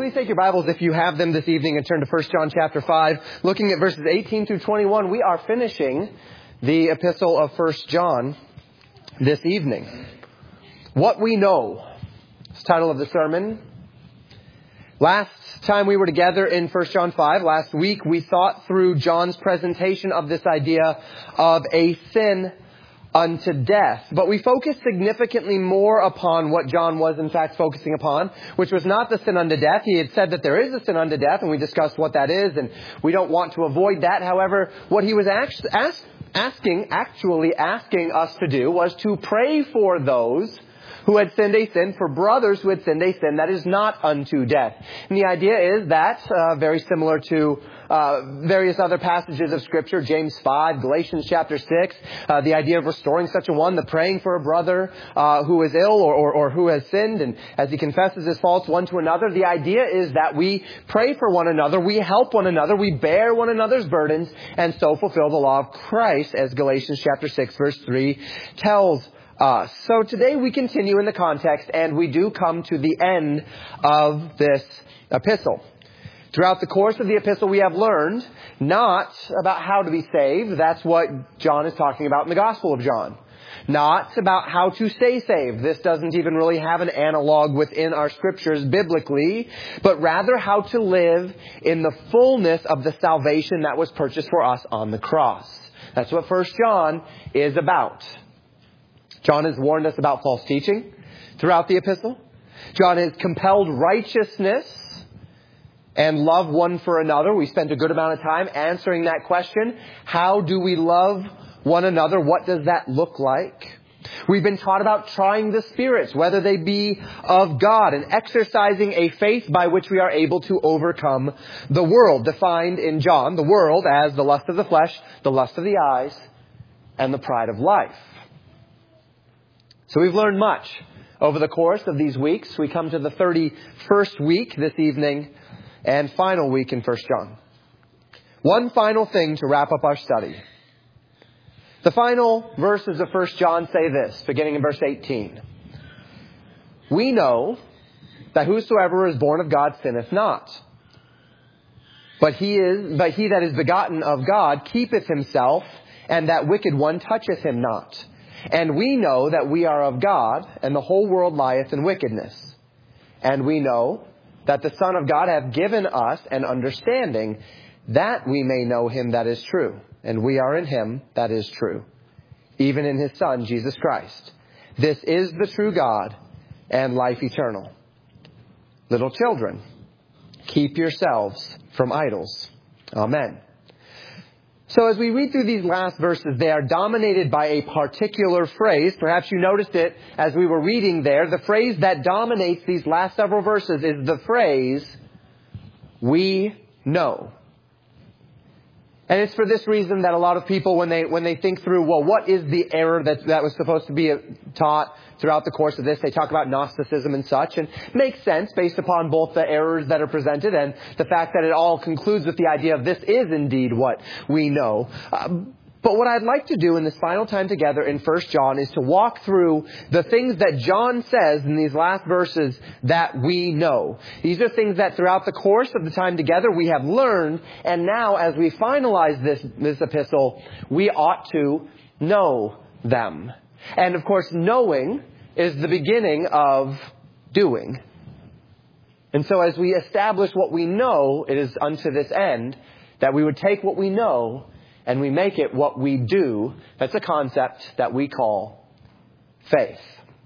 Please take your Bibles if you have them this evening and turn to 1 John chapter 5. Looking at verses 18 through 21, we are finishing the epistle of 1 John this evening. What we know is the title of the sermon. Last time we were together in 1 John 5, last week, we thought through John's presentation of this idea of a sin unto death. But we focused significantly more upon what John was in fact focusing upon, which was not the sin unto death. He had said that there is a sin unto death, and we discussed what that is, and we don't want to avoid that. However, what he was actually asking us to do was to pray for those who had sinned a sin, for brothers who had sinned a sin that is not unto death. And the idea is that, very similar to various other passages of Scripture, James 5, Galatians chapter 6, the idea of restoring such a one, the praying for a brother who is ill or who has sinned, and as he confesses his faults one to another, the idea is that we pray for one another, we help one another, we bear one another's burdens, and so fulfill the law of Christ, as Galatians chapter 6, verse 3 tells us. So today we continue in the context, and we do come to the end of this epistle. Throughout the course of the epistle, we have learned not about how to be saved. That's what John is talking about in the Gospel of John. Not about how to stay saved. This doesn't even really have an analog within our scriptures biblically, but rather how to live in the fullness of the salvation that was purchased for us on the cross. That's what 1 John is about. John has warned us about false teaching throughout the epistle. John has compelled righteousness and love one for another. We spent a good amount of time answering that question. How do we love one another? What does that look like? We've been taught about trying the spirits, whether they be of God, and exercising a faith by which we are able to overcome the world. Defined in John, the world as the lust of the flesh, the lust of the eyes, and the pride of life. So we've learned much over the course of these weeks. We come to the 31st week this evening and final week in 1 John. One final thing to wrap up our study. The final verses of 1 John say this, beginning in verse 18. We know that whosoever is born of God sinneth not. But he that is begotten of God keepeth himself, and that wicked one toucheth him not. And we know that we are of God, and the whole world lieth in wickedness. And we know that the Son of God hath given us an understanding, that we may know him that is true. And we are in him that is true, even in his Son, Jesus Christ. This is the true God and life eternal. Little children, keep yourselves from idols. Amen. So as we read through these last verses, they are dominated by a particular phrase. Perhaps you noticed it as we were reading there. The phrase that dominates these last several verses is the phrase, we know. And it's for this reason that a lot of people, when they think through, well, what is the error that was supposed to be taught throughout the course of this, they talk about Gnosticism and such, and it makes sense based upon both the errors that are presented and the fact that it all concludes with the idea of this is indeed what we know. But what I'd like to do in this final time together in 1 John is to walk through the things that John says in these last verses that we know. These are things that throughout the course of the time together we have learned, and now as we finalize this epistle, we ought to know them. And of course, knowing is the beginning of doing. And so as we establish what we know, it is unto this end that we would take what we know and we make it what we do. That's a concept that we call faith.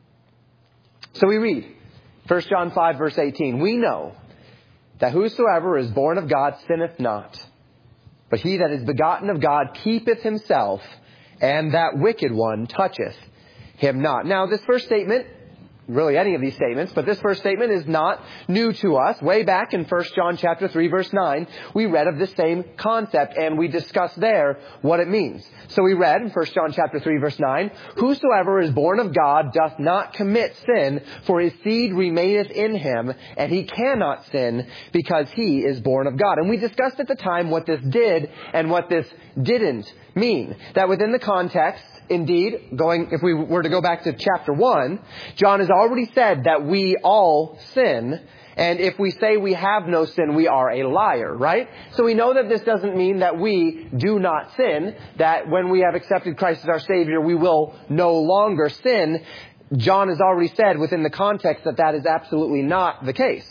So we read 1 John 5 verse 18. We know that whosoever is born of God sinneth not. But he that is begotten of God keepeth himself, and that wicked one toucheth him not. Now this first statement, really any of these statements, but this first statement is not new to us. Way back in 1 John chapter 3 verse 9, we read of this same concept and we discussed there what it means. So we read in 1 John chapter 3 verse 9, whosoever is born of God doth not commit sin, for his seed remaineth in him, and he cannot sin because he is born of God. And we discussed at the time what this did and what this didn't mean. That within the context, indeed, if we were to go back to chapter 1, John has already said that we all sin And if we say we have no sin, we are a liar, right? So we know that this doesn't mean that we do not sin, that when we have accepted Christ as our Savior, we will no longer sin. John has already said within the context that that is absolutely not the case.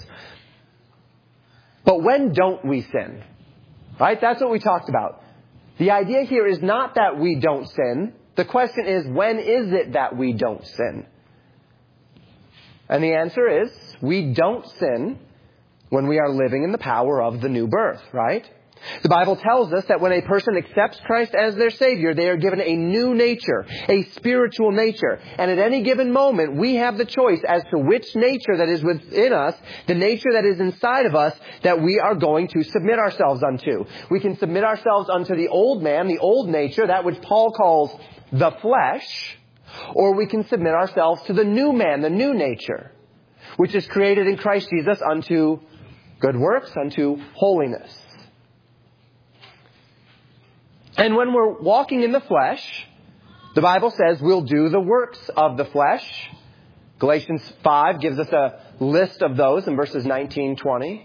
But when don't we sin? Right? That's what we talked about. The idea here is not that we don't sin. The question is, when is it that we don't sin? And the answer is, we don't sin when we are living in the power of the new birth, right? The Bible tells us that when a person accepts Christ as their Savior, they are given a new nature, a spiritual nature. And at any given moment, we have the choice as to which nature that is within us, the nature that is inside of us, that we are going to submit ourselves unto. We can submit ourselves unto the old man, the old nature, that which Paul calls the flesh, or we can submit ourselves to the new man, the new nature, which is created in Christ Jesus unto good works, unto holiness. And when we're walking in the flesh, the Bible says we'll do the works of the flesh. Galatians 5 gives us a list of those in verses 19, 20.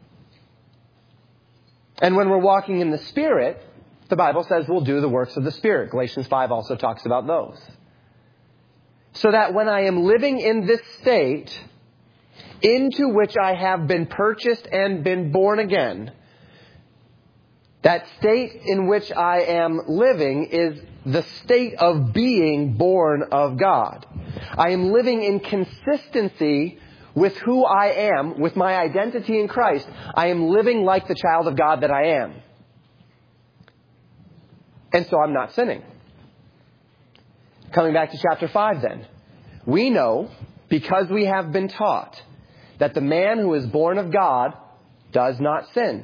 And when we're walking in the Spirit, the Bible says we'll do the works of the Spirit. Galatians 5 also talks about those. So that when I am living in this state, into which I have been purchased and been born again, that state in which I am living is the state of being born of God. I am living in consistency with who I am, with my identity in Christ. I am living like the child of God that I am. And so I'm not sinning. Coming back to chapter 5 then. We know, because we have been taught, that the man who is born of God does not sin.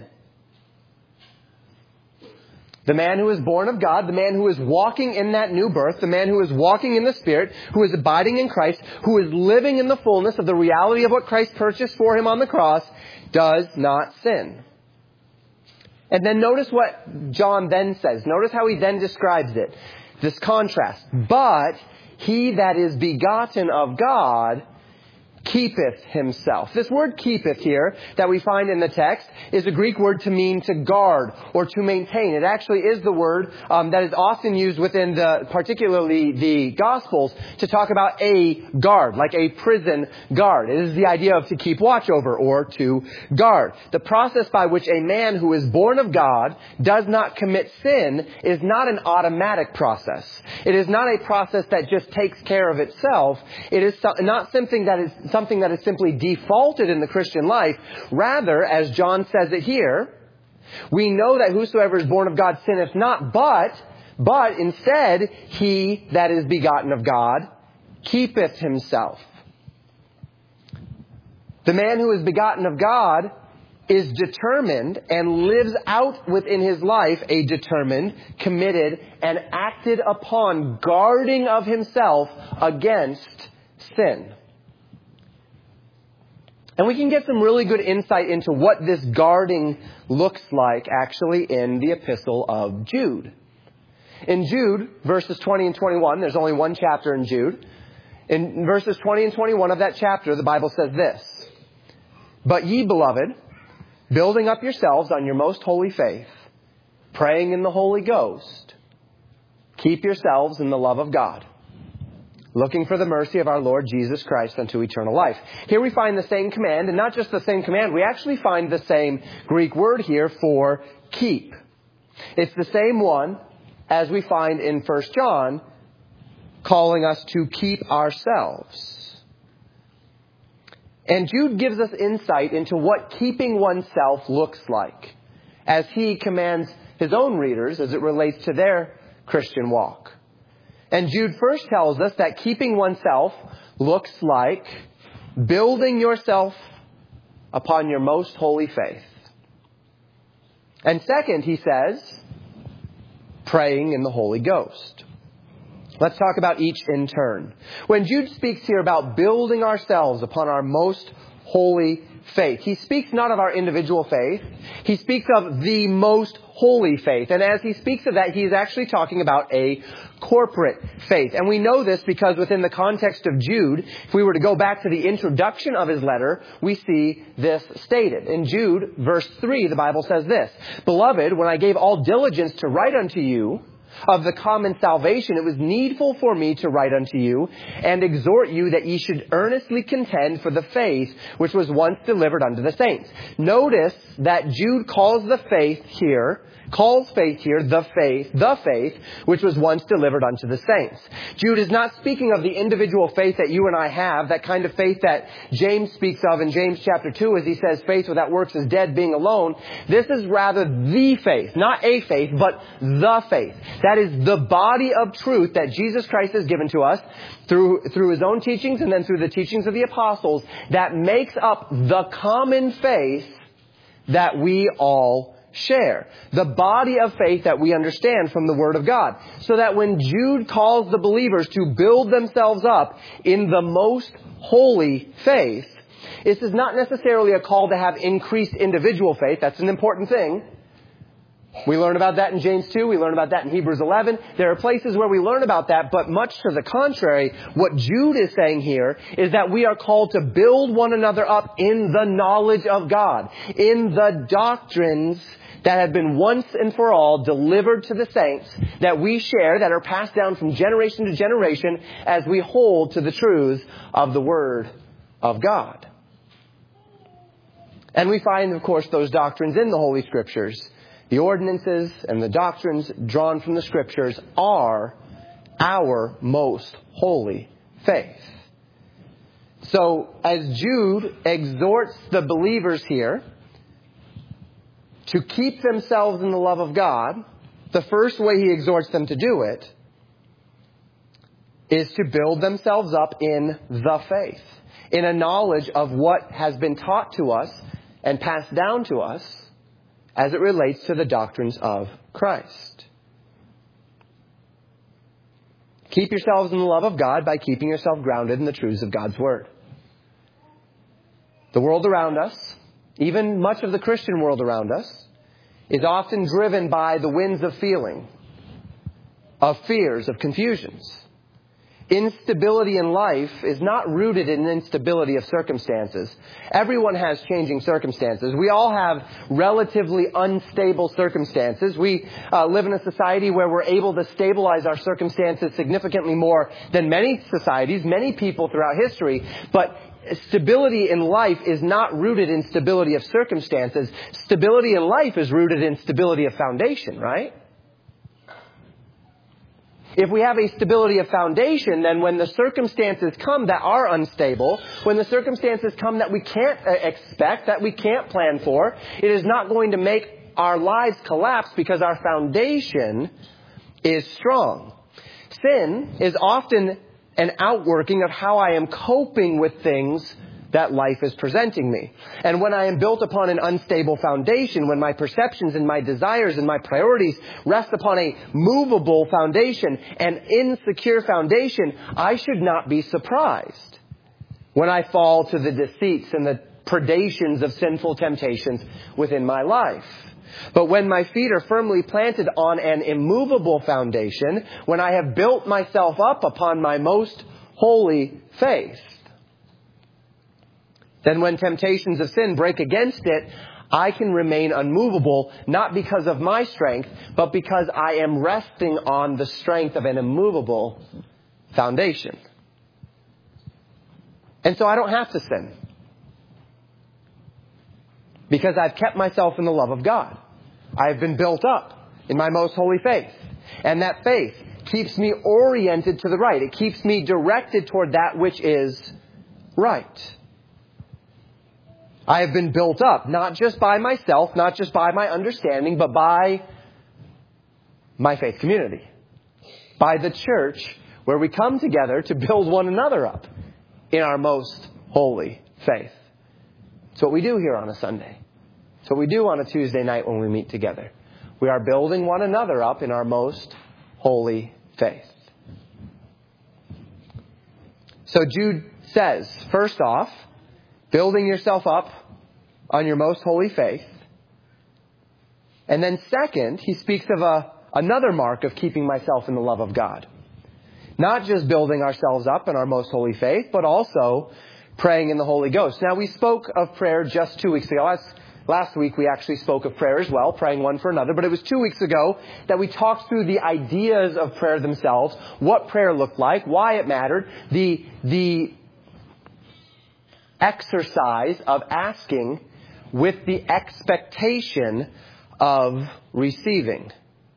The man who is born of God, the man who is walking in that new birth, the man who is walking in the Spirit, who is abiding in Christ, who is living in the fullness of the reality of what Christ purchased for him on the cross, does not sin. And then notice what John then says. Notice how he then describes it. This contrast. But he that is begotten of God keepeth himself. This word keepeth here that we find in the text is a Greek word to mean to guard or to maintain. It actually is the word that is often used within particularly the Gospels to talk about a guard, like a prison guard. It is the idea of to keep watch over or to guard. The process by which a man who is born of God does not commit sin is not an automatic process. It is not a process that just takes care of itself. It is not something that is simply defaulted in the Christian life. Rather, as John says it here, we know that whosoever is born of God sinneth not, but instead he that is begotten of God keepeth himself. The man who is begotten of God is determined and lives out within his life a determined, committed, and acted upon guarding of himself against sin. And we can get some really good insight into what this guarding looks like actually in the epistle of Jude. In Jude, verses 20 and 21, there's only one chapter in Jude. In verses 20 and 21 of that chapter, the Bible says this: But ye, beloved, building up yourselves on your most holy faith, praying in the Holy Ghost, keep yourselves in the love of God, looking for the mercy of our Lord Jesus Christ unto eternal life. Here we find the same command, and not just the same command, we actually find the same Greek word here for keep. It's the same one as we find in 1 John, calling us to keep ourselves. And Jude gives us insight into what keeping oneself looks like, as he commands his own readers as it relates to their Christian walk. And Jude first tells us that keeping oneself looks like building yourself upon your most holy faith. And second, he says, praying in the Holy Ghost. Let's talk about each in turn. When Jude speaks here about building ourselves upon our most holy faith. He speaks not of our individual faith. He speaks of the most holy faith. And as he speaks of that, he is actually talking about a corporate faith. And we know this because within the context of Jude, if we were to go back to the introduction of his letter, we see this stated. In Jude, verse 3, the Bible says this, "Beloved, when I gave all diligence to write unto you of the common salvation, it was needful for me to write unto you and exhort you that ye should earnestly contend for the faith which was once delivered unto the saints." Notice that Jude calls faith here the faith which was once delivered unto the saints. Jude is not speaking of the individual faith that you and I have, that kind of faith that James speaks of in James chapter 2 as he says faith without works is dead, being alone. This is rather the faith, not a faith, but the faith. That is the body of truth that Jesus Christ has given to us through his own teachings and then through the teachings of the apostles that makes up the common faith that we all share. The body of faith that we understand from the Word of God. So that when Jude calls the believers to build themselves up in the most holy faith, this is not necessarily a call to have increased individual faith. That's an important thing. We learn about that in James 2. We learn about that in Hebrews 11. There are places where we learn about that, but much to the contrary, what Jude is saying here is that we are called to build one another up in the knowledge of God, in the doctrines that have been once and for all delivered to the saints that we share, that are passed down from generation to generation as we hold to the truths of the Word of God. And we find, of course, those doctrines in the Holy Scriptures. The ordinances and the doctrines drawn from the Scriptures are our most holy faith. So, as Jude exhorts the believers here to keep themselves in the love of God, the first way he exhorts them to do it is to build themselves up in the faith, in a knowledge of what has been taught to us and passed down to us as it relates to the doctrines of Christ. Keep yourselves in the love of God by keeping yourself grounded in the truths of God's Word. The world around us, even much of the Christian world around us, is often driven by the winds of feeling, of fears, of confusions. Instability in life is not rooted in instability of circumstances. Everyone has changing circumstances. We all have relatively unstable circumstances. We live in a society where we're able to stabilize our circumstances significantly more than many societies, many people throughout history. But stability in life is not rooted in stability of circumstances. Stability in life is rooted in stability of foundation, right? If we have a stability of foundation, then when the circumstances come that are unstable, when the circumstances come that we can't expect, that we can't plan for, it is not going to make our lives collapse because our foundation is strong. Sin is often an outworking of how I am coping with things that life is presenting me. And when I am built upon an unstable foundation, when my perceptions and my desires and my priorities rest upon a movable foundation, an insecure foundation, I should not be surprised when I fall to the deceits and the predations of sinful temptations within my life. But when my feet are firmly planted on an immovable foundation, when I have built myself up upon my most holy faith, then when temptations of sin break against it, I can remain unmovable, not because of my strength, but because I am resting on the strength of an immovable foundation. And so I don't have to sin, because I've kept myself in the love of God. I've been built up in my most holy faith. And that faith keeps me oriented to the right. It keeps me directed toward that which is right. I have been built up, not just by myself, not just by my understanding, but by my faith community. By the church, where we come together to build one another up in our most holy faith. It's what we do here on a Sunday. It's what we do on a Tuesday night when we meet together. We are building one another up in our most holy faith. So Jude says, first off, building yourself up on your most holy faith. And then second, he speaks of another mark of keeping myself in the love of God. Not just building ourselves up in our most holy faith, but also praying in the Holy Ghost. Now, we spoke of prayer just 2 weeks ago. Last week, we actually spoke of prayer as well, praying one for another. But it was 2 weeks ago that we talked through the ideas of prayer themselves, what prayer looked like, why it mattered, the exercise of asking with the expectation of receiving.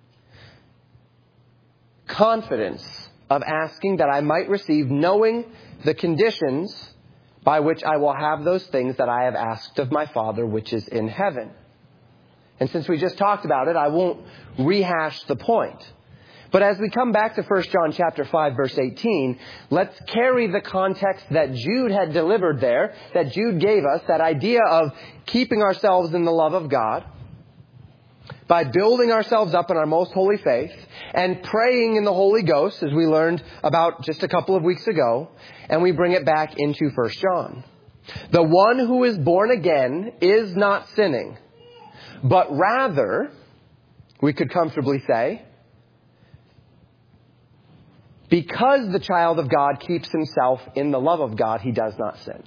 Confidence of asking that I might receive, knowing the conditions by which I will have those things that I have asked of my Father which is in heaven. And since we just talked about it, I won't rehash the point. But as we come back to 1 John chapter 5, verse 18, let's carry the context that Jude had delivered there, that Jude gave us, that idea of keeping ourselves in the love of God by building ourselves up in our most holy faith and praying in the Holy Ghost, as we learned about just a couple of weeks ago, and we bring it back into 1 John. The one who is born again is not sinning, but rather, we could comfortably say, because the child of God keeps himself in the love of God, he does not sin.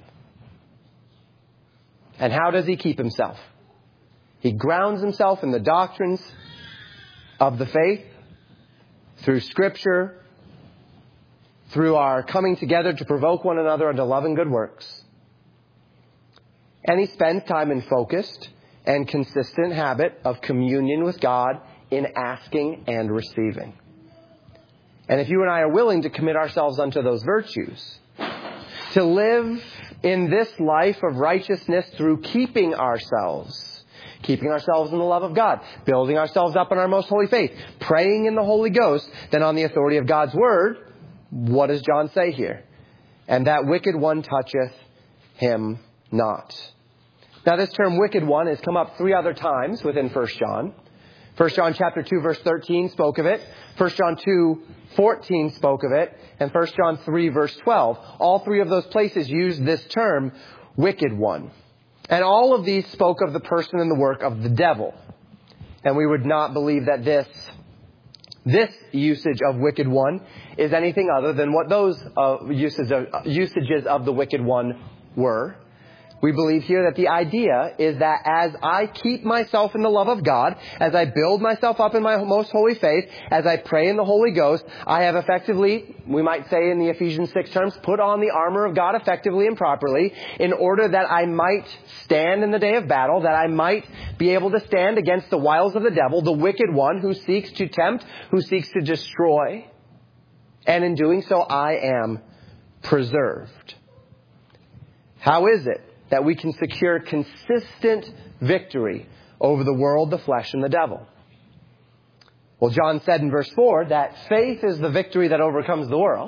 And how does he keep himself? He grounds himself in the doctrines of the faith, through Scripture, through our coming together to provoke one another unto love and good works. And he spends time in focused and consistent habit of communion with God in asking and receiving. And if you and I are willing to commit ourselves unto those virtues, to live in this life of righteousness through keeping ourselves in the love of God, building ourselves up in our most holy faith, praying in the Holy Ghost, then on the authority of God's Word, what does John say here? And that wicked one toucheth him not. Now, this term wicked one has come up 3 other times within 1 John. 1 John chapter 2, verse 13 spoke of it. 1 John 2, 14 spoke of it. And 1 John 3, verse 12. All 3 of those places use this term, wicked one. And all of these spoke of the person and the work of the devil. And we would not believe that this usage of wicked one is anything other than what those usages of the wicked one were. We believe here that the idea is that as I keep myself in the love of God, as I build myself up in my most holy faith, as I pray in the Holy Ghost, I have effectively, we might say in the Ephesians 6 terms, put on the armor of God effectively and properly in order that I might stand in the day of battle, that I might be able to stand against the wiles of the devil, the wicked one who seeks to tempt, who seeks to destroy. And in doing so, I am preserved. How is it that we can secure consistent victory over the world, the flesh, and the devil? Well, John said in verse 4 that faith is the victory that overcomes the world.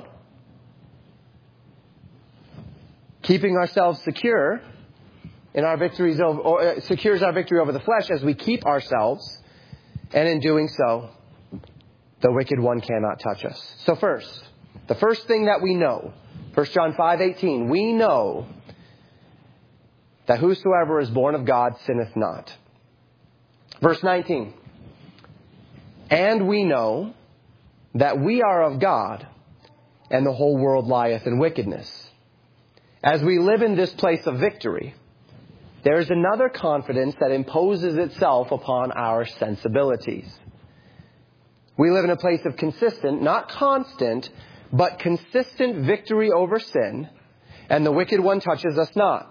Keeping ourselves secure in our victories secures our victory over the flesh as we keep ourselves, and in doing so, the wicked one cannot touch us. So first, the first thing that we know, 1 John 5:18, we know that whosoever is born of God sinneth not. Verse 19. And we know that we are of God, and the whole world lieth in wickedness. As we live in this place of victory, there is another confidence that imposes itself upon our sensibilities. We live in a place of consistent, not constant, but consistent victory over sin, and the wicked one touches us not.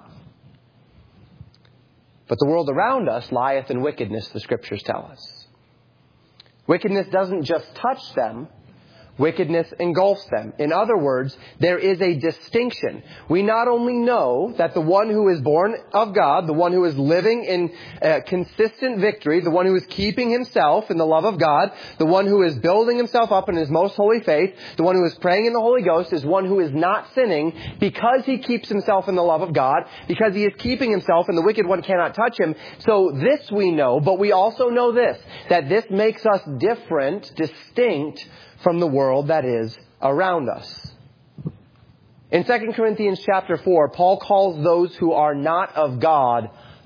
But the world around us lieth in wickedness, the Scriptures tell us. Wickedness doesn't just touch them. Wickedness engulfs them. In other words, there is a distinction. We not only know that the one who is born of God, the one who is living in consistent victory, the one who is keeping himself in the love of God, the one who is building himself up in his most holy faith, the one who is praying in the Holy Ghost is one who is not sinning because he keeps himself in the love of God, because he is keeping himself and the wicked one cannot touch him. So this we know, but we also know this, that this makes us different, distinct from the world that is around us. In 2 Corinthians chapter 4, Paul calls those who are not of God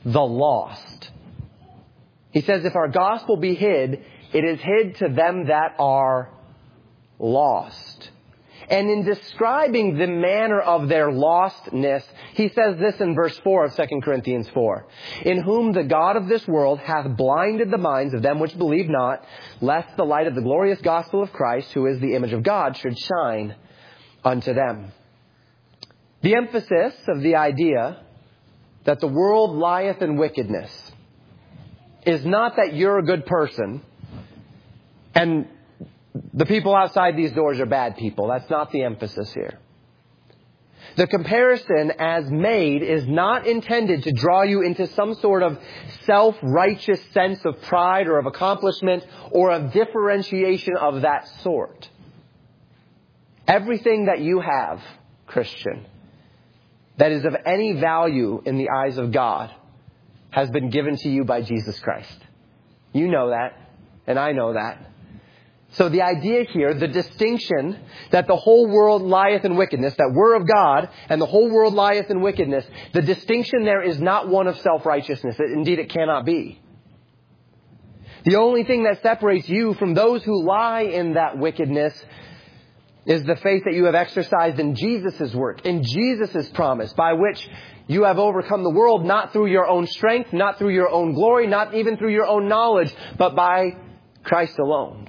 the lost. He says, if our gospel be hid, it is hid to them that are lost. And in describing the manner of their lostness, he says this in verse 4 of 2 Corinthians 4. In whom the God of this world hath blinded the minds of them which believe not, lest the light of the glorious gospel of Christ, who is the image of God, should shine unto them. The emphasis of the idea that the world lieth in wickedness is not that you're a good person and the people outside these doors are bad people. That's not the emphasis here. The comparison as made is not intended to draw you into some sort of self-righteous sense of pride or of accomplishment or of differentiation of that sort. Everything that you have, Christian, that is of any value in the eyes of God has been given to you by Jesus Christ. You know that, and I know that. So the idea here, the distinction that the whole world lieth in wickedness, that we're of God and the whole world lieth in wickedness, the distinction there is not one of self-righteousness. Indeed, it cannot be. The only thing that separates you from those who lie in that wickedness is the faith that you have exercised in Jesus' work, in Jesus' promise, by which you have overcome the world, not through your own strength, not through your own glory, not even through your own knowledge, but by Christ alone.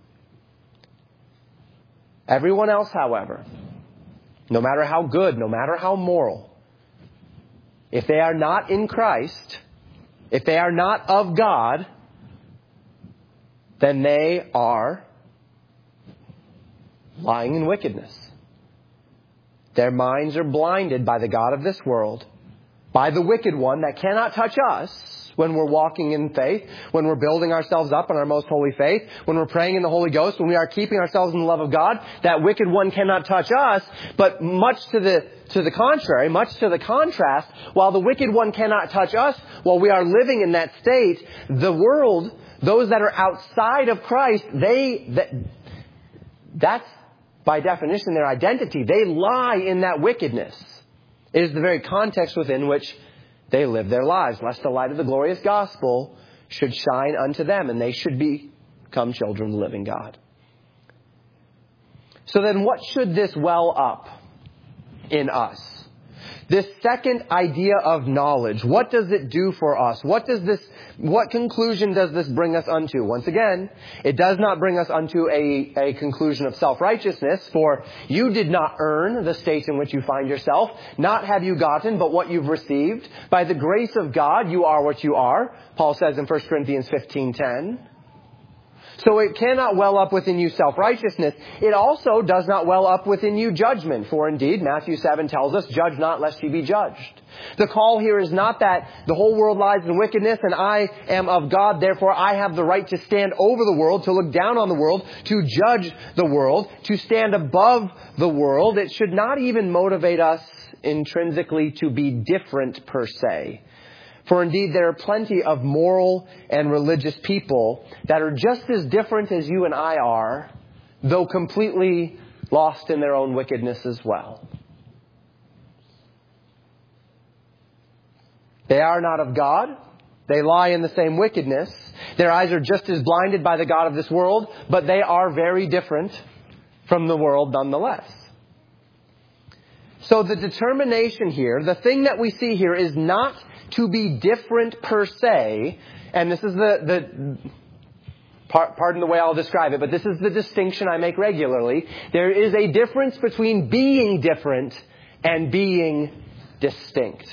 Everyone else, however, no matter how good, no matter how moral, if they are not in Christ, if they are not of God, then they are lying in wickedness. Their minds are blinded by the God of this world, by the wicked one that cannot touch us when we're walking in faith, when we're building ourselves up in our most holy faith, when we're praying in the Holy Ghost, when we are keeping ourselves in the love of God. That wicked one cannot touch us, but much to the contrary, much to the contrast, while the wicked one cannot touch us, while we are living in that state, the world, those that are outside of Christ, that's by definition their identity. They lie in that wickedness. It is the very context within which they live their lives, lest the light of the glorious gospel should shine unto them, and they should become children of the living God. So then what should this well up in us? This second idea of knowledge, what does it do for us? What conclusion does this bring us unto? Once again, it does not bring us unto a conclusion of self-righteousness, for you did not earn the state in which you find yourself, not have you gotten, but what you've received. By the grace of God, you are what you are, Paul says in 1 Corinthians 15:10. So it cannot well up within you self-righteousness. It also does not well up within you judgment. For indeed, Matthew 7 tells us, judge not lest ye be judged. The call here is not that the whole world lies in wickedness and I am of God, therefore I have the right to stand over the world, to look down on the world, to judge the world, to stand above the world. It should not even motivate us intrinsically to be different per se. For indeed, there are plenty of moral and religious people that are just as different as you and I are, though completely lost in their own wickedness as well. They are not of God. They lie in the same wickedness. Their eyes are just as blinded by the God of this world, but they are very different from the world nonetheless. So the determination here, the thing that we see here is not to be different per se, and this is pardon the way I'll describe it, but this is the distinction I make regularly. There is a difference between being different and being distinct.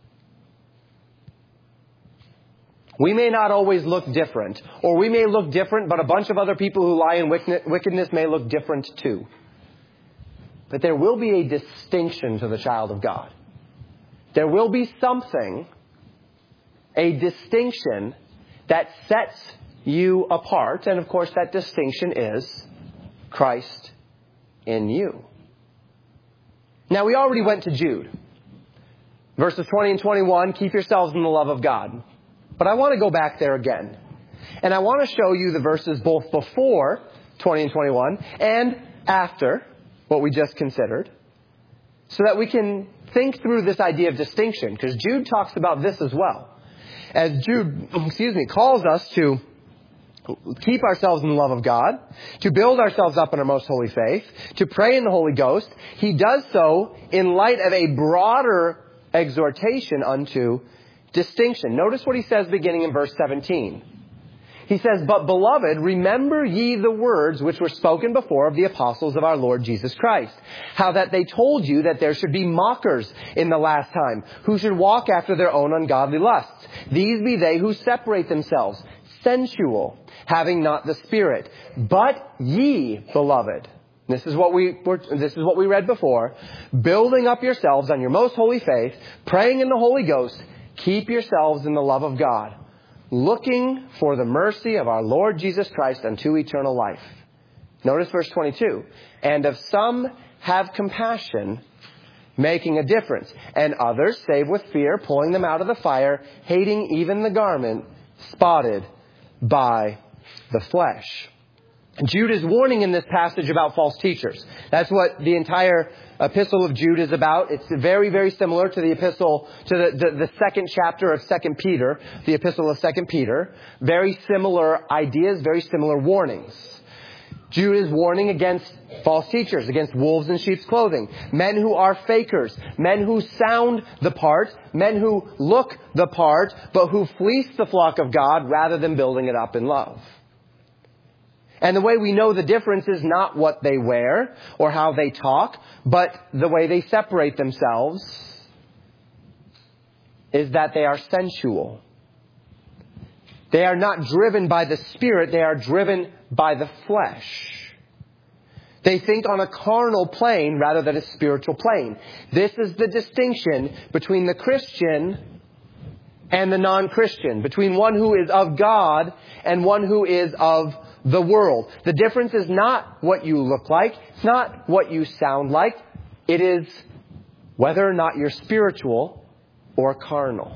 We may not always look different, or we may look different, but a bunch of other people who lie in wickedness may look different too. But there will be a distinction to the child of God. There will be something, a distinction that sets you apart. And of course, that distinction is Christ in you. Now, we already went to Jude. Verses 20 and 21, keep yourselves in the love of God. But I want to go back there again. And I want to show you the verses both before 20 and 21 and after what we just considered, so that we can think through this idea of distinction, because Jude talks about this as well. as Jude, calls us to keep ourselves in the love of God, to build ourselves up in our most holy faith, to pray in the Holy Ghost, he does so in light of a broader exhortation unto distinction. Notice what he says beginning in verse 17. He says, "But beloved, remember ye the words which were spoken before of the apostles of our Lord Jesus Christ, how that they told you that there should be mockers in the last time, who should walk after their own ungodly lusts. These be they who separate themselves, sensual, having not the Spirit. But ye, beloved," this is what we read before, "building up yourselves on your most holy faith, praying in the Holy Ghost, keep yourselves in the love of God, looking for the mercy of our Lord Jesus Christ unto eternal life." Notice verse 22. "And of some have compassion, making a difference, and others save with fear, pulling them out of the fire, hating even the garment spotted by the flesh." Jude is warning in this passage about false teachers. That's what the entire epistle of Jude is about. It's very, very similar to the epistle, to the second chapter of 2 Peter, the epistle of 2 Peter. Very similar ideas, very similar warnings. Jude is warning against false teachers, against wolves in sheep's clothing, men who are fakers, men who sound the part, men who look the part, but who fleece the flock of God rather than building it up in love. And the way we know the difference is not what they wear or how they talk, but the way they separate themselves is that they are sensual. They are not driven by the Spirit, they are driven by the flesh. They think on a carnal plane rather than a spiritual plane. This is the distinction between the Christian and the non-Christian, between one who is of God and one who is of the world. The difference is not what you look like. It's not what you sound like. It is whether or not you're spiritual or carnal.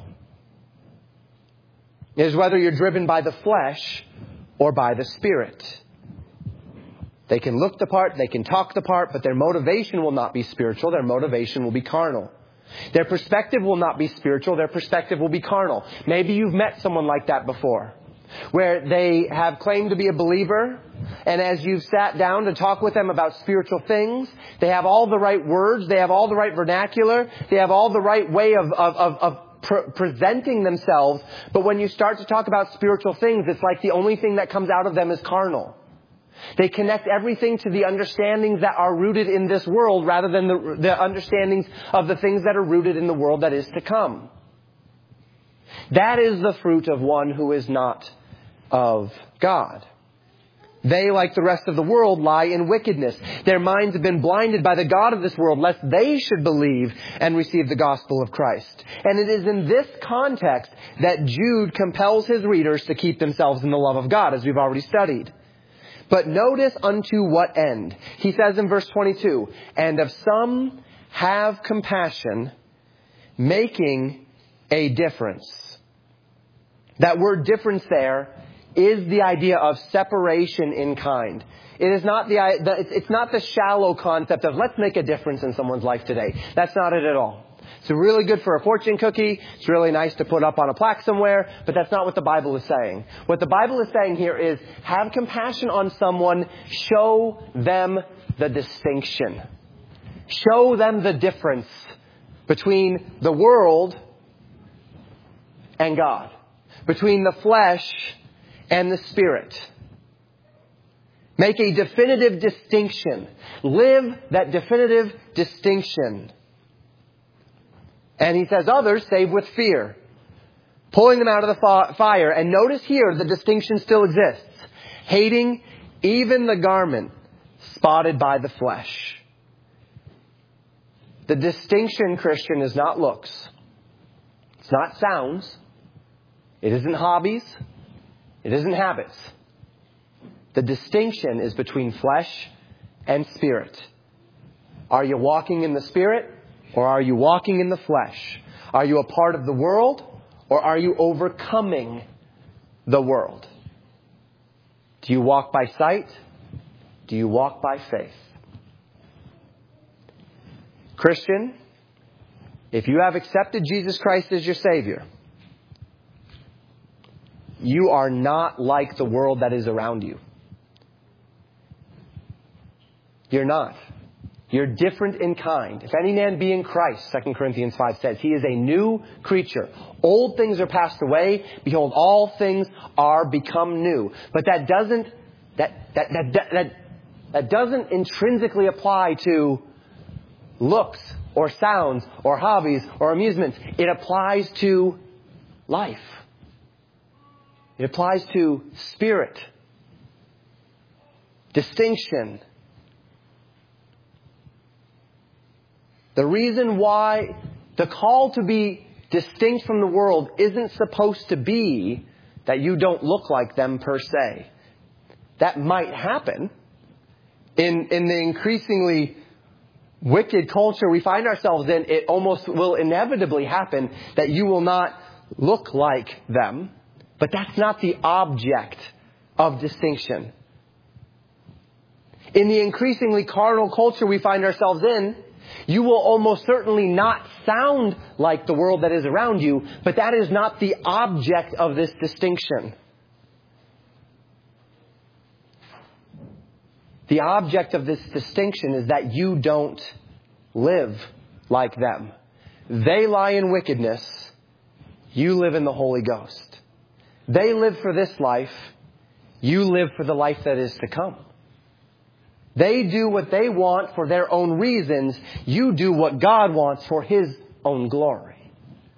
It is whether you're driven by the flesh or by the Spirit. They can look the part, they can talk the part, but their motivation will not be spiritual. Their motivation will be carnal. Their perspective will not be spiritual. Their perspective will be carnal. Maybe you've met someone like that before, where they have claimed to be a believer, and as you've sat down to talk with them about spiritual things, they have all the right words, they have all the right vernacular, they have all the right way of presenting themselves, but when you start to talk about spiritual things, it's like the only thing that comes out of them is carnal. They connect everything to the understandings that are rooted in this world rather than the understandings of the things that are rooted in the world that is to come. That is the fruit of one who is not of God. They, like the rest of the world, lie in wickedness. Their minds have been blinded by the god of this world, lest they should believe and receive the gospel of Christ. And it is in this context that Jude compels his readers to keep themselves in the love of God, as we've already studied. But notice unto what end. He says in verse 22, "And of some have compassion, making a difference." That word difference there is the idea of separation in kind. It is not it's not the shallow concept of let's make a difference in someone's life today. That's not it at all. It's really good for a fortune cookie. It's really nice to put up on a plaque somewhere, but that's not what the Bible is saying. What the Bible is saying here is have compassion on someone, show them the distinction. Show them the difference between the world and God, between the flesh and the Spirit. Make a definitive distinction. Live that definitive distinction. And he says others save with fear, pulling them out of the fire. And notice here the distinction still exists. Hating even the garment spotted by the flesh. The distinction, Christian, is not looks. It's not sounds. It isn't hobbies. It isn't habits. The distinction is between flesh and spirit. Are you walking in the Spirit or are you walking in the flesh? Are you a part of the world or are you overcoming the world? Do you walk by sight? Do you walk by faith? Christian, if you have accepted Jesus Christ as your Savior, you are not like the world that is around you. You're not. You're different in kind. If any man be in Christ, 2 Corinthians 5 says, he is a new creature. Old things are passed away. Behold, all things are become new. But that doesn't intrinsically apply to looks or sounds or hobbies or amusements. It applies to life. It applies to spirit, distinction. The reason why the call to be distinct from the world isn't supposed to be that you don't look like them per se. That might happen in the increasingly wicked culture we find ourselves in. It almost will inevitably happen that you will not look like them. But that's not the object of distinction. In the increasingly carnal culture we find ourselves in, you will almost certainly not sound like the world that is around you, but that is not the object of this distinction. The object of this distinction is that you don't live like them. They lie in wickedness. You live in the Holy Ghost. They live for this life. You live for the life that is to come. They do what they want for their own reasons. You do what God wants for His own glory.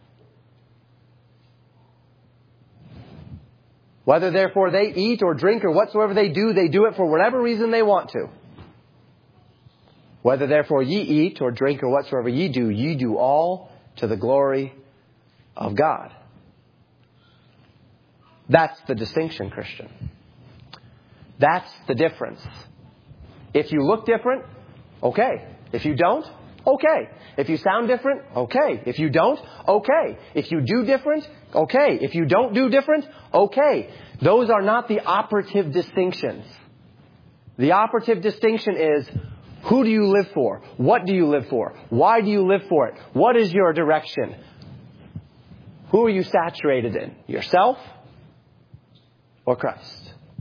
Whether therefore they eat or drink or whatsoever they do it for whatever reason they want to. Whether therefore ye eat or drink or whatsoever ye do all to the glory of God. That's the distinction, Christian. That's the difference. If you look different, okay. If you don't, okay. If you sound different, okay. If you don't, okay. If you do different, okay. If you don't do different, okay. Those are not the operative distinctions. The operative distinction is, who do you live for? What do you live for? Why do you live for it? What is your direction? Who are you saturated in? Yourself or Christ?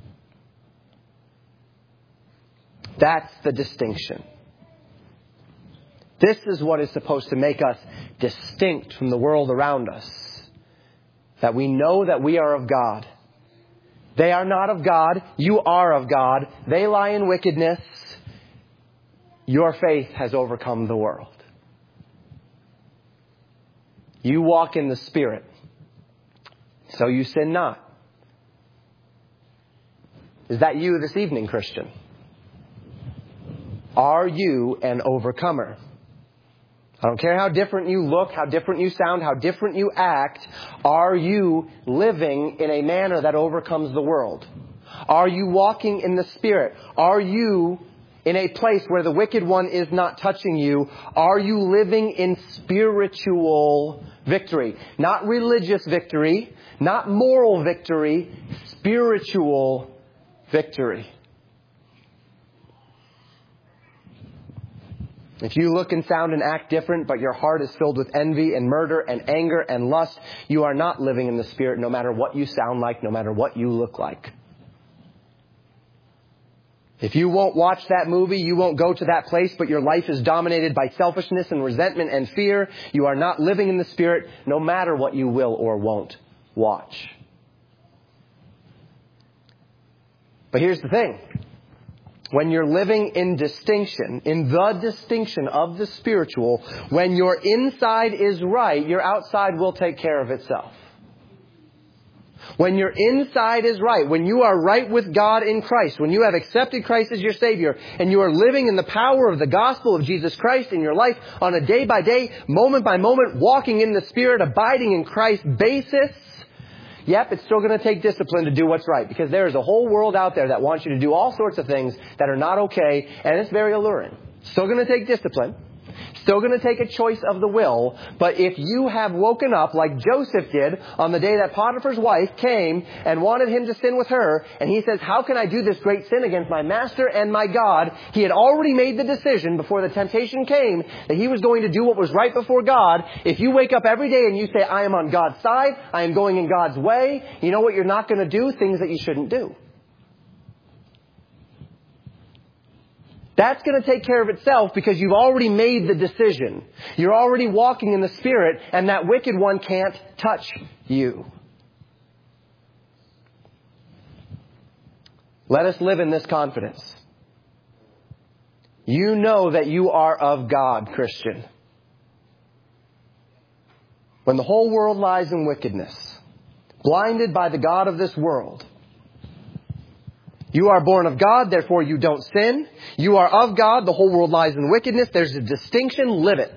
That's the distinction. This is what is supposed to make us distinct from the world around us. That we know that we are of God. They are not of God. You are of God. They lie in wickedness. Your faith has overcome the world. You walk in the Spirit, so you sin not. Is that you this evening, Christian? Are you an overcomer? I don't care how different you look, how different you sound, how different you act. Are you living in a manner that overcomes the world? Are you walking in the Spirit? Are you in a place where the wicked one is not touching you? Are you living in spiritual victory? Not religious victory, not moral victory, spiritual victory. If you look and sound and act different, but your heart is filled with envy and murder and anger and lust, you are not living in the Spirit, no matter what you sound like, no matter what you look like. If you won't watch that movie, you won't go to that place, but your life is dominated by selfishness and resentment and fear, you are not living in the Spirit, no matter what you will or won't watch. But here's the thing. When you're living in distinction, in the distinction of the spiritual, when your inside is right, your outside will take care of itself. When your inside is right, when you are right with God in Christ, when you have accepted Christ as your Savior, and you are living in the power of the gospel of Jesus Christ in your life on a day-by-day, moment-by-moment, walking in the Spirit, abiding in Christ basis, yep, it's still going to take discipline to do what's right, because there is a whole world out there that wants you to do all sorts of things that are not okay, and it's very alluring. Still going to take discipline. Still going to take a choice of the will. But if you have woken up like Joseph did on the day that Potiphar's wife came and wanted him to sin with her, and he says, how can I do this great sin against my master and my God? He had already made the decision before the temptation came that he was going to do what was right before God. If you wake up every day and you say, I am on God's side, I am going in God's way, you know what you're not going to do? Things that you shouldn't do. That's going to take care of itself because you've already made the decision. You're already walking in the Spirit, and that wicked one can't touch you. Let us live in this confidence. You know that you are of God, Christian. When the whole world lies in wickedness, blinded by the god of this world, you are born of God, therefore you don't sin. You are of God, the whole world lies in wickedness. There's a distinction, live it.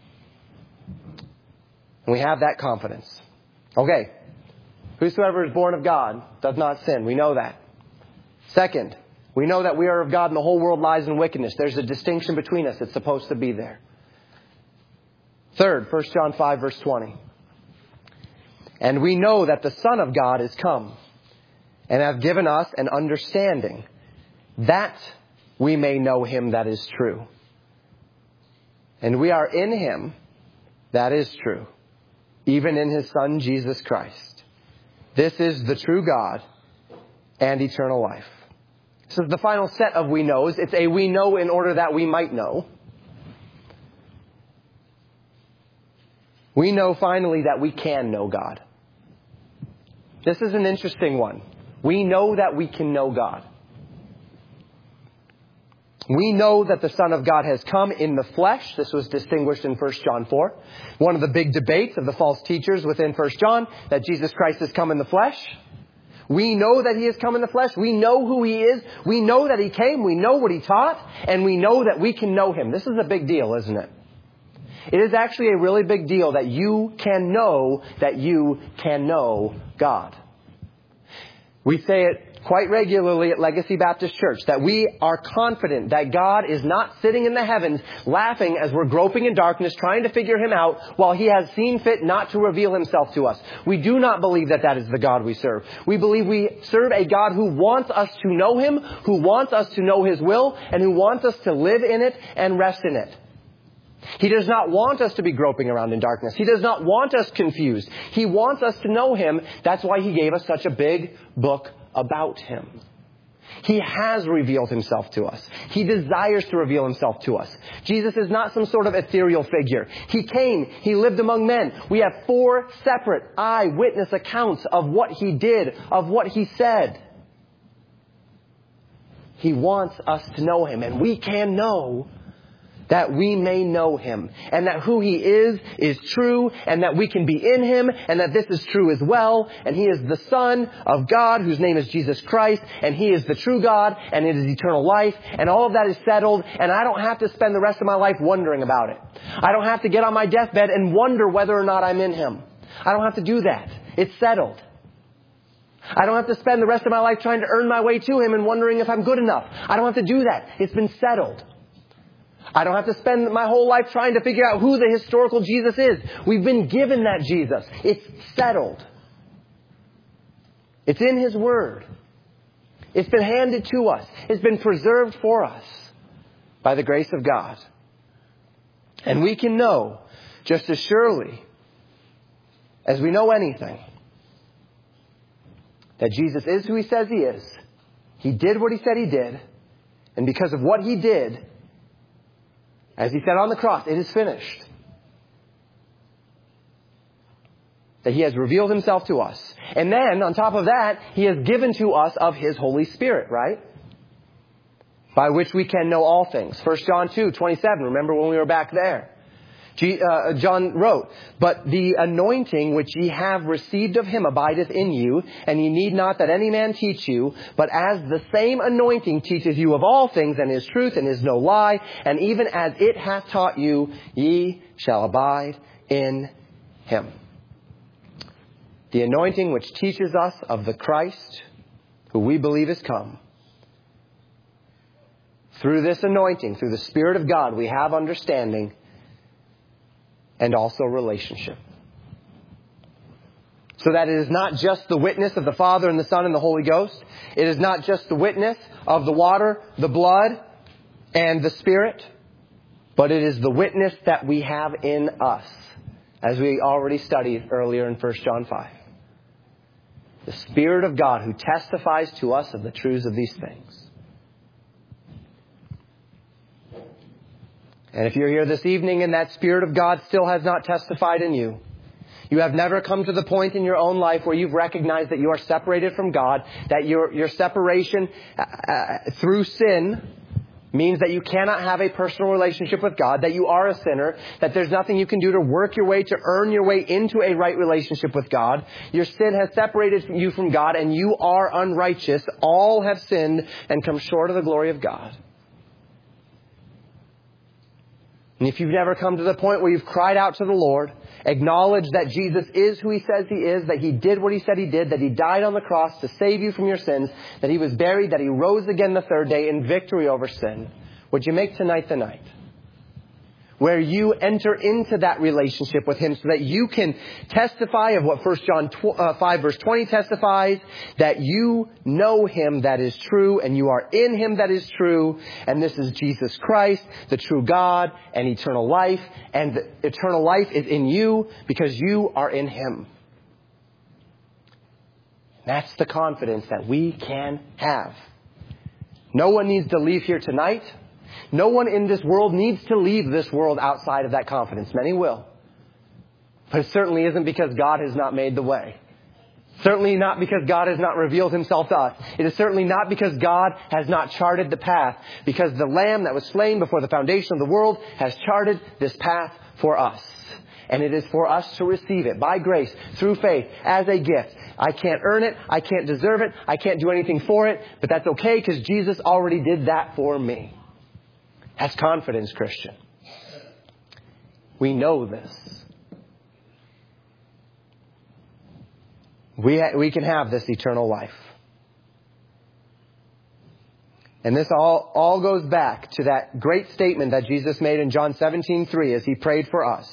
And we have that confidence. Okay. Whosoever is born of God does not sin. We know that. Second, we know that we are of God and the whole world lies in wickedness. There's a distinction between us. It's supposed to be there. Third, 1 John 5, verse 20. And we know that the Son of God is come, and have given us an understanding, that we may know him that is true. And we are in him that is true, even in his Son, Jesus Christ. This is the true God and eternal life. So the final set of we knows, it's a we know in order that we might know. We know finally that we can know God. This is an interesting one. We know that we can know God. We know that the Son of God has come in the flesh. This was distinguished in 1 John 4. One of the big debates of the false teachers within 1 John, that Jesus Christ has come in the flesh. We know that he has come in the flesh. We know who he is. We know that he came. We know what he taught. And we know that we can know him. This is a big deal, isn't it? It is actually a really big deal that you can know God. We say it quite regularly at Legacy Baptist Church, that we are confident that God is not sitting in the heavens laughing as we're groping in darkness trying to figure him out while he has seen fit not to reveal himself to us. We do not believe that that is the God we serve. We believe we serve a God who wants us to know him, who wants us to know his will, and who wants us to live in it and rest in it. He does not want us to be groping around in darkness. He does not want us confused. He wants us to know him. That's why he gave us such a big book about him. He has revealed himself to us. He desires to reveal himself to us. Jesus is not some sort of ethereal figure. He came. He lived among men. We have 4 separate eyewitness accounts of what he did, of what he said. He wants us to know him, and we can know that we may know him, and that who he is true, and that we can be in him, and that this is true as well. And he is the Son of God, whose name is Jesus Christ, and he is the true God, and it is eternal life, and all of that is settled, and I don't have to spend the rest of my life wondering about it. I don't have to get on my deathbed and wonder whether or not I'm in him. I don't have to do that. It's settled. I don't have to spend the rest of my life trying to earn my way to him and wondering if I'm good enough. I don't have to do that. It's been settled. I don't have to spend my whole life trying to figure out who the historical Jesus is. We've been given that Jesus. It's settled. It's in his word. It's been handed to us. It's been preserved for us by the grace of God. And we can know just as surely as we know anything that Jesus is who he says he is. He did what he said he did. And because of what he did, as he said on the cross, it is finished. That he has revealed himself to us. And then, on top of that, he has given to us of his Holy Spirit, right? By which we can know all things. 1 John 2:27. Remember when we were back there? John wrote, "But the anointing which ye have received of him abideth in you, and ye need not that any man teach you, but as the same anointing teaches you of all things, and is truth, and is no lie, and even as it hath taught you, ye shall abide in him." The anointing which teaches us of the Christ, who we believe is come. Through this anointing, through the Spirit of God, we have understanding, and also relationship. So that it is not just the witness of the Father and the Son and the Holy Ghost. It is not just the witness of the water, the blood, and the Spirit. But it is the witness that we have in us, as we already studied earlier in 1 John 5. The Spirit of God who testifies to us of the truths of these things. And if you're here this evening and that Spirit of God still has not testified in you, you have never come to the point in your own life where you've recognized that you are separated from God, that your separation through sin means that you cannot have a personal relationship with God, that you are a sinner, that there's nothing you can do to work your way, to earn your way into a right relationship with God. Your sin has separated you from God and you are unrighteous. All have sinned and come short of the glory of God. And if you've never come to the point where you've cried out to the Lord, acknowledged that Jesus is who He says He is, that He did what He said He did, that He died on the cross to save you from your sins, that He was buried, that He rose again the third day in victory over sin, would you make tonight the night where you enter into that relationship with Him so that you can testify of what 1 John 5 verse 20 testifies, that you know Him that is true and you are in Him that is true, and this is Jesus Christ, the true God and eternal life, and the eternal life is in you because you are in Him. That's the confidence that we can have. No one needs to leave here tonight. No one in this world needs to leave this world outside of that confidence. Many will. But it certainly isn't because God has not made the way. Certainly not because God has not revealed Himself to us. It is certainly not because God has not charted the path. Because the Lamb that was slain before the foundation of the world has charted this path for us. And it is for us to receive it by grace, through faith, as a gift. I can't earn it. I can't deserve it. I can't do anything for it. But that's okay because Jesus already did that for me. That's confidence, Christian. We know this. We can have this eternal life. And this all goes back to that great statement that Jesus made in John 17:3 as He prayed for us.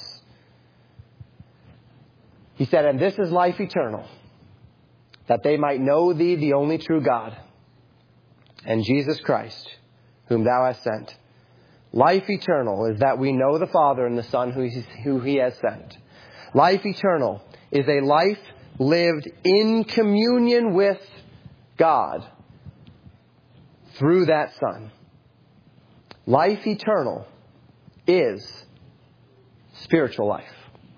He said, "And this is life eternal, that they might know Thee, the only true God, and Jesus Christ, whom Thou hast sent." Life eternal is that we know the Father and the Son who He has sent. Life eternal is a life lived in communion with God through that Son. Life eternal is spiritual life.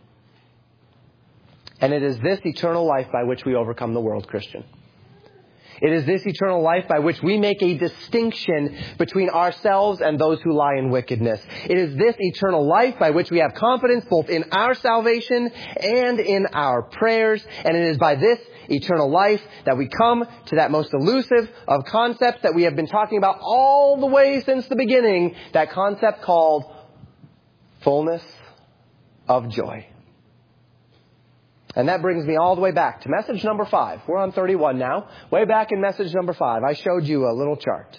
And it is this eternal life by which we overcome the world, Christian. It is this eternal life by which we make a distinction between ourselves and those who lie in wickedness. It is this eternal life by which we have confidence both in our salvation and in our prayers. And it is by this eternal life that we come to that most elusive of concepts that we have been talking about all the way since the beginning. That concept called fullness of joy. And that brings me all the way back to message number 5. We're on 31 now. Way back in message number 5, I showed you a little chart.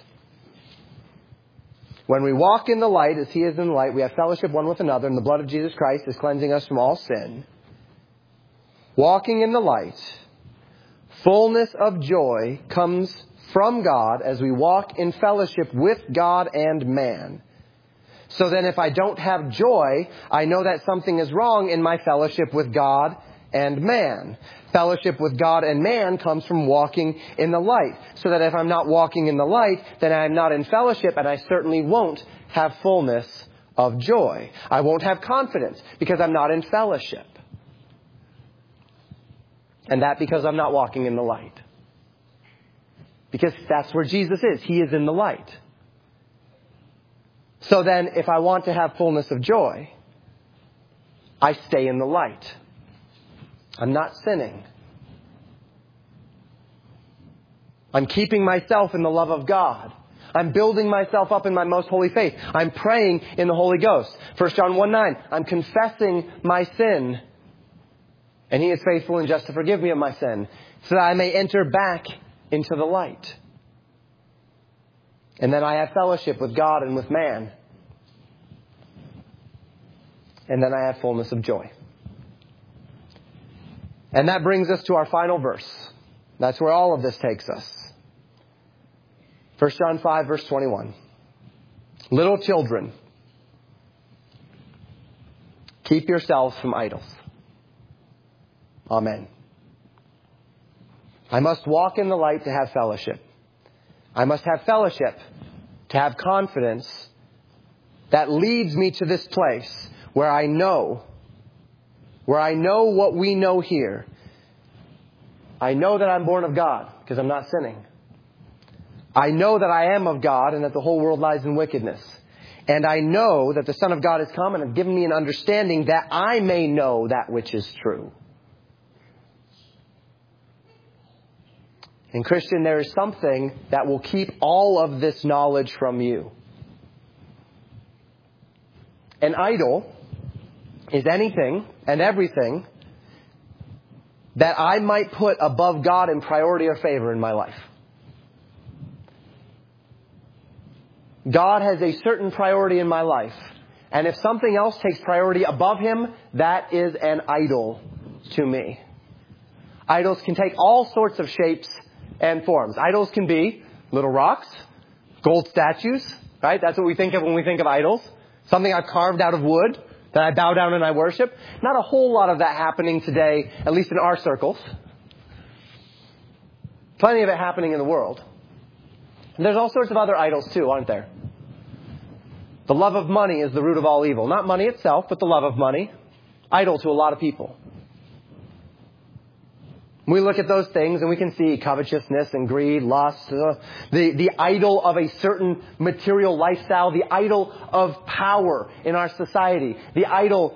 When we walk in the light as He is in the light, we have fellowship one with another, and the blood of Jesus Christ is cleansing us from all sin. Walking in the light, fullness of joy comes from God as we walk in fellowship with God and man. So then if I don't have joy, I know that something is wrong in my fellowship with God and man. Fellowship with God and man comes from walking in the light. So that if I'm not walking in the light, then I'm not in fellowship, and I certainly won't have fullness of joy. I won't have confidence because I'm not in fellowship. And that because I'm not walking in the light. Because that's where Jesus is. He is in the light. So then if I want to have fullness of joy, I stay in the light. I'm not sinning. I'm keeping myself in the love of God. I'm building myself up in my most holy faith. I'm praying in the Holy Ghost. 1 John 1:9, I'm confessing my sin. And He is faithful and just to forgive me of my sin, so that I may enter back into the light. And then I have fellowship with God and with man. and then I have fullness of joy. And that brings us to our final verse. That's where all of this takes us. 1 John 5, verse 21. Little children, keep yourselves from idols. Amen. I must walk in the light to have fellowship. I must have fellowship to have confidence that leads me to this place where I know what we know here. I know that I'm born of God because I'm not sinning. I know that I am of God and that the whole world lies in wickedness. And I know that the Son of God has come and has given me an understanding that I may know that which is true. And Christian, there is something that will keep all of this knowledge from you. An idol is anything and everything that I might put above God in priority or favor in my life. God has a certain priority in my life. And if something else takes priority above Him, that is an idol to me. Idols can take all sorts of shapes and forms. Idols can be little rocks, gold statues, right? That's what we think of when we think of idols. Something I've carved out of wood that I bow down and I worship. Not a whole lot of that happening today, at least in our circles. Plenty of it happening in the world. And there's all sorts of other idols too, aren't there? The love of money is the root of all evil. Not money itself, but the love of money. Idol to a lot of people. We look at those things and we can see covetousness and greed, lust, the idol of a certain material lifestyle, the idol of power in our society, the idol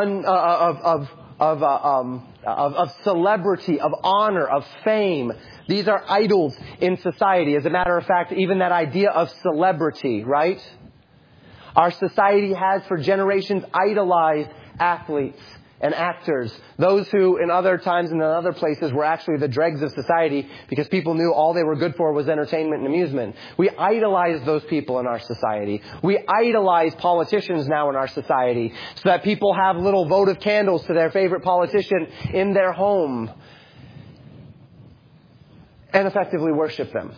of celebrity, of honor, of fame. These are idols in society. As a matter of fact, even that idea of celebrity, right? Our society has for generations idolized athletes and actors. Those who in other times and in other places were actually the dregs of society because people knew all they were good for was entertainment and amusement. We idolize those people in our society. We idolize politicians now in our society so that people have little votive candles to their favorite politician in their home and effectively worship them.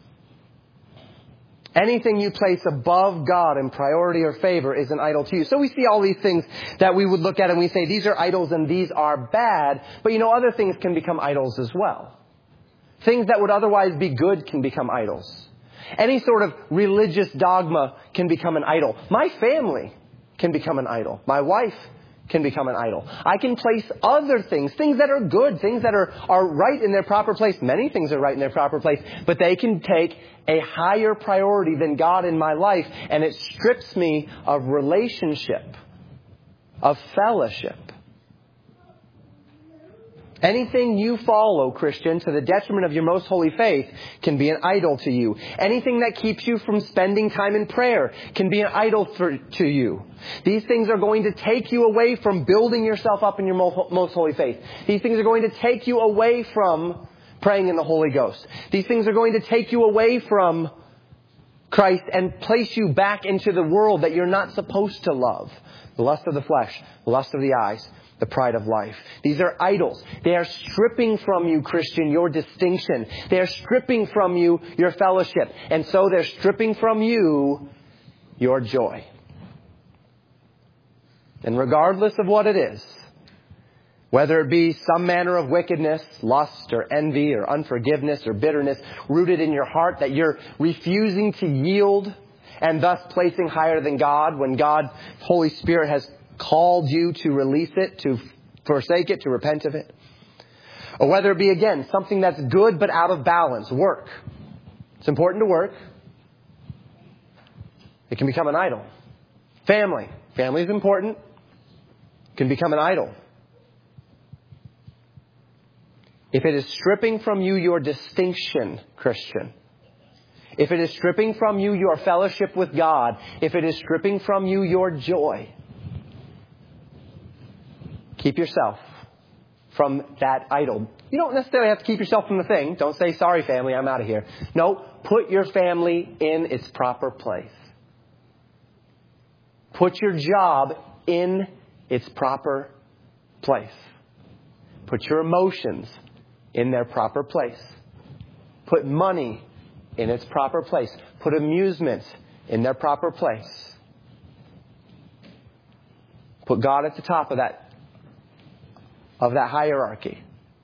Anything you place above God in priority or favor is an idol to you. So we see all these things that we would look at and we say these are idols and these are bad. But other things can become idols as well. Things that would otherwise be good can become idols. Any sort of religious dogma can become an idol. My family can become an idol. My wife can become an idol. I can place other things that are good, things that are right in their proper place. Many things are right in their proper place, but they can take a higher priority than God in my life, and it strips me of relationship, of fellowship. Anything you follow, Christian, to the detriment of your most holy faith can be an idol to you. Anything that keeps you from spending time in prayer can be an idol to you. These things are going to take you away from building yourself up in your most holy faith. These things are going to take you away from praying in the Holy Ghost. These things are going to take you away from Christ and place you back into the world that you're not supposed to love. The lust of the flesh, the lust of the eyes, the pride of life. These are idols. They are stripping from you, Christian, your distinction. They are stripping from you your fellowship. And so they're stripping from you your joy. And regardless of what it is, whether it be some manner of wickedness, lust or envy or unforgiveness or bitterness rooted in your heart that you're refusing to yield and thus placing higher than God when God, Holy Spirit, has called you to release it, to forsake it, to repent of it. Or whether it be, again, something that's good but out of balance, work. It's important to work. It can become an idol. Family. Family is important. It can become an idol. If it is stripping from you your distinction, Christian, if it is stripping from you your fellowship with God, if it is stripping from you your joy, keep yourself from that idol. You don't necessarily have to keep yourself from the thing. Don't say, sorry, family, I'm out of here. No, put your family in its proper place. Put your job in its proper place. Put your emotions in their proper place. Put money in its proper place. Put amusements in their proper place. Put God at the top of that hierarchy.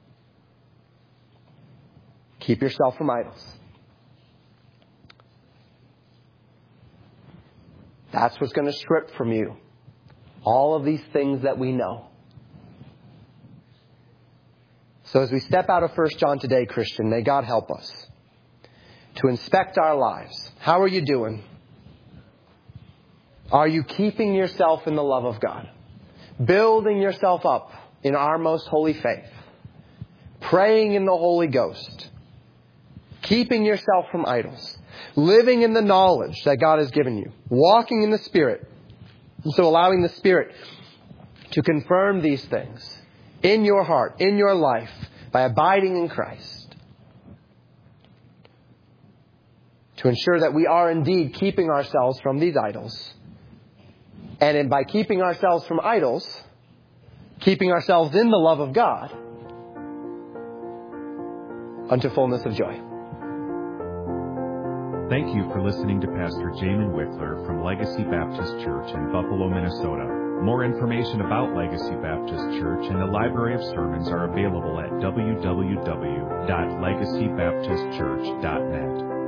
Keep yourself from idols. That's what's going to strip from you all of these things that we know. So as we step out of 1 John today, Christian, may God help us to inspect our lives. How are you doing? Are you keeping yourself in the love of God? Building yourself up in our most holy faith? Praying in the Holy Ghost? Keeping yourself from idols? Living in the knowledge that God has given you? Walking in the Spirit? And so allowing the Spirit to confirm these things in your heart, in your life, by abiding in Christ. To ensure that we are indeed keeping ourselves from these idols. And by keeping ourselves from idols, keeping ourselves in the love of God unto fullness of joy. Thank you for listening to Pastor Jamin Wickler from Legacy Baptist Church in Buffalo, Minnesota. More information about Legacy Baptist Church and the library of sermons are available at www.legacybaptistchurch.net.